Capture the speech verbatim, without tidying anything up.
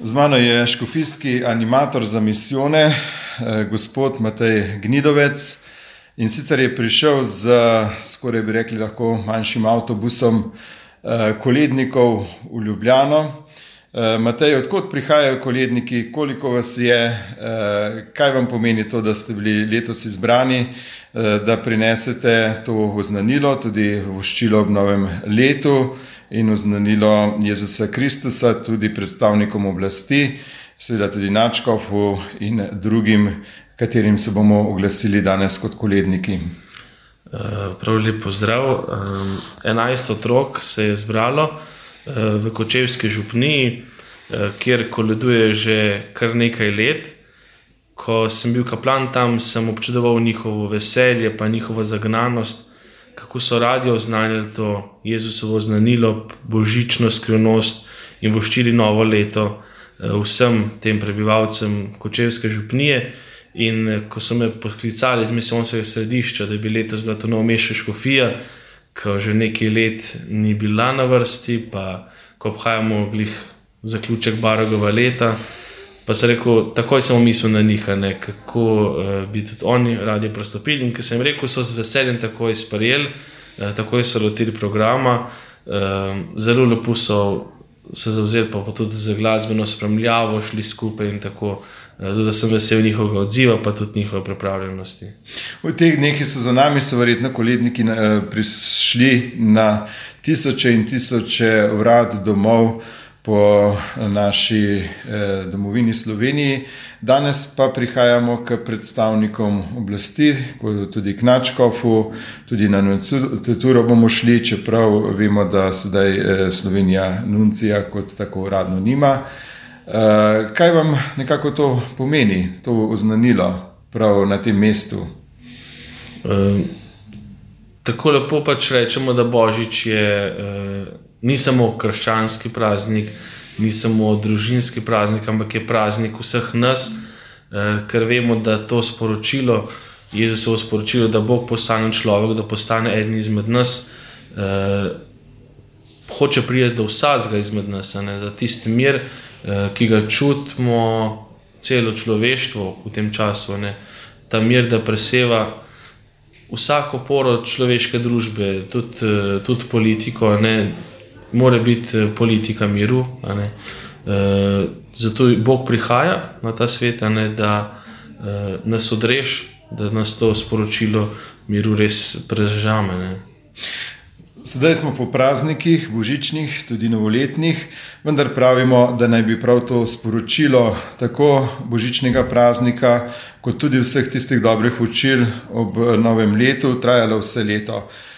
Z mano je škofijski animator za misijone, gospod Matej Gnidovec, in sicer je prišel z, skoraj bi rekli lahko, manjšim avtobusom kolednikov v Ljubljano. Matej, odkot prihajajo koledniki, koliko vas je, kaj vam pomeni to, da ste bili letos izbrani, da prinesete to oznanilo, tudi voščilo ob novem letu in oznanilo Jezusa Kristusa tudi predstavnikom oblasti, seveda tudi nadškofu in drugim, katerim se bomo oglasili danes kot koledniki. Prav lep pozdrav. enajst otrok se je zbralo v Kočevski župniji, kjer koleduje že kar nekaj let. Ko sem bil kaplan tam, sem občudoval njihovo veselje pa njihovo zagnanost, kako so radi oznanjali to Jezusovo znanilo, božično skrivnost in voščili novo leto vsem tem prebivalcem Kočevske župnije. In ko so me poklicali iz misijonskega središča, da bi letos bila to novomeška škofija, ko že nekaj let ni bila na vrsti, pa ko obhajamo glih zaključek Baragova leta, pa sem rekel, takoj sem mislil na njih, ne, kako uh, bi tudi oni radi pristopili. In ko sem rekel, so z veseljem takoj sprejeli, uh, takoj so lotili programa, uh, zelo lepo so se zavzeli, pa, pa tudi za glasbeno spremljavo šli skupaj in tako, uh, da sem vesel njihovega odziva, pa tudi njihove pripravljenosti. V teh dneh, ki so za nami, so verjetno koledniki uh, prišli na tisoče in tisoče vrat domov po naši eh, domovini Sloveniji. Danes pa prihajamo k predstavnikom oblasti, tudi k nadškofu, tudi na nunciaturo bomo šli, čeprav vemo, da sedaj eh, Slovenija nuncija kot tako uradno nima. Eh, kaj vam nekako to pomeni, to oznanilo prav na tem mestu? Um, tako lepo pač rečemo, da Božič je eh, ni samo krščanski praznik, ni samo družinski praznik, ampak je praznik vseh nas, ker vemo, da to sporočilo, Jezusovo sporočilo, da Bog postane človek, da postane eden izmed nas, hoče priti do vsakega izmed nas, ne, da tisti mir, ki ga čutimo celo človeštvo v tem času, ne, ta mir, da preseva vsako poro človeške družbe, tudi, tudi politiko, ne, mora biti politika miru, ne. E, zato Bog prihaja na ta svet, ne, da e, nas odreš, da nas to sporočilo miru res prežame. Ne. Sedaj smo po praznikih, božičnih, tudi novoletnih, vendar pravimo, da naj bi prav to sporočilo tako božičnega praznika, kot tudi vseh tistih dobrih učil ob novem letu trajalo vse leto.